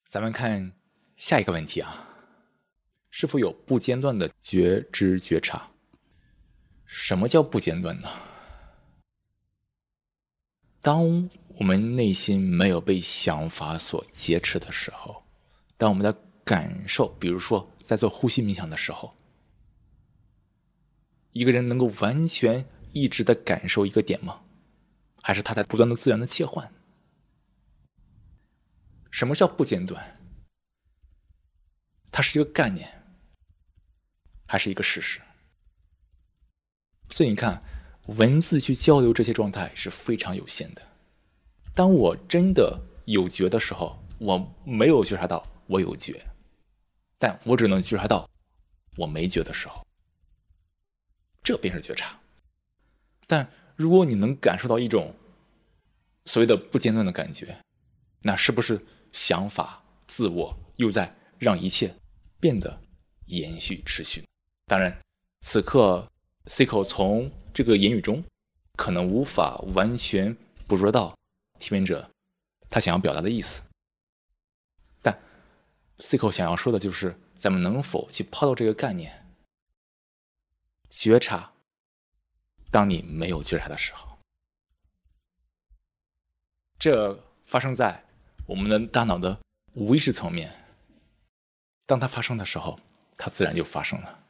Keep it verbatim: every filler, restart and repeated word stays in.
咱们看下一个问题啊，是否有不间断的觉知觉察？什么叫不间断呢？当我们内心没有被想法所劫持的时候，当我们的感受，比如说在做呼吸冥想的时候，一个人能够完全一直的感受一个点吗？还是他在不断的自然的切换？什么叫不间断？它是一个概念，还是一个事实？所以你看，文字去交流这些状态是非常有限的。当我真的有觉的时候，我没有觉察到我有觉，但我只能觉察到我没觉的时候，这便是觉察。但如果你能感受到一种所谓的不间断的感觉，那是不是想法、自我又在让一切变得延续持续？当然，此刻 Cico 从这个言语中可能无法完全捕捉到提问者他想要表达的意思，但 Cico 想要说的就是咱们能否去抛到这个概念，觉察当你没有觉察的时候，这发生在我们的大脑的无意识层面，当它发生的时候，它自然就发生了。